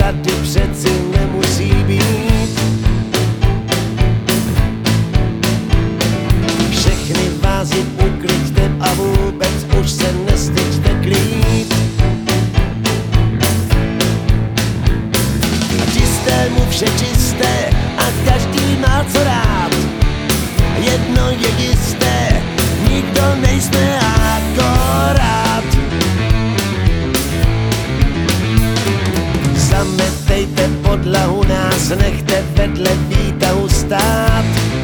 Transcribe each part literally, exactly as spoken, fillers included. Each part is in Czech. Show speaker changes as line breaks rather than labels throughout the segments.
tady přeci nemusí být. Všechny vázy ukliďte a vůbec už se nestyďte krýt. A čistému vše čisté a každý má co rád. Jedno je jisté, nikdo nejsme akorát. Zametejte podlahu nás, nechte vedle výtahu stát.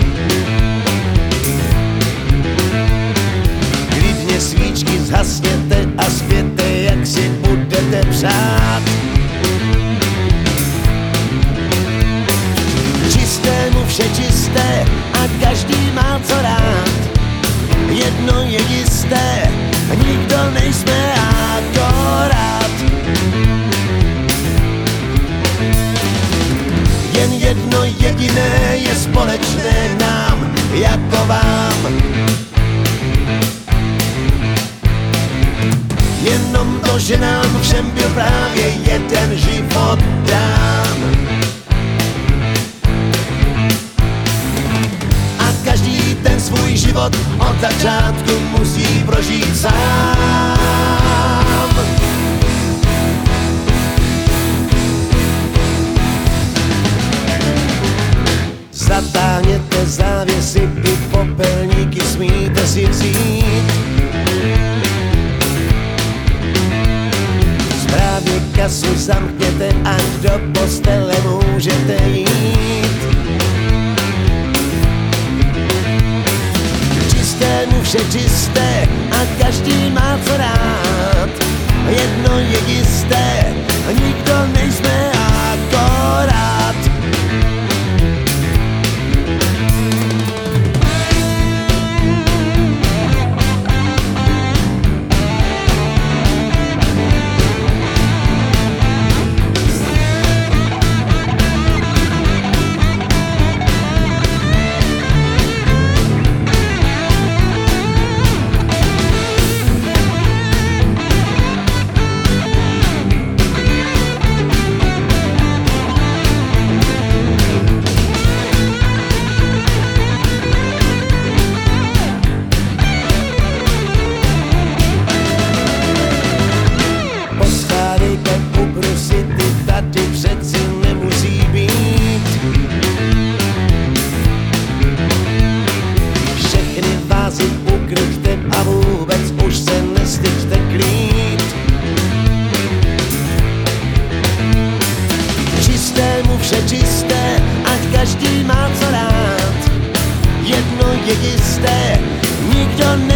Klidně svíčky zhasněte a zpěte, jak si budete přát. Čistému vše čisté a každý má co rád. Jedno je jisté, nikdo nejsme akorát. Jen jedno jediné je společné nám, jako vám. Jenom to, že nám všem byl právě jeden život dán. A každý ten svůj život od začátku musí prožít sám. Zatáhněte závěsy, i popelníky smíte si vzít. Správně kasu zamkněte, ať do postele můžete jít. Čistému vše čisté a každý má co rád. Jedno je jisté, nikdo nejsme akorát. Tady přeci nemusí být. Všechny vázy ukryťte a vůbec už se nestyďte krýt. Čistému vše čisté, ať každý má co rád. Jedno je jisté, nikdo ne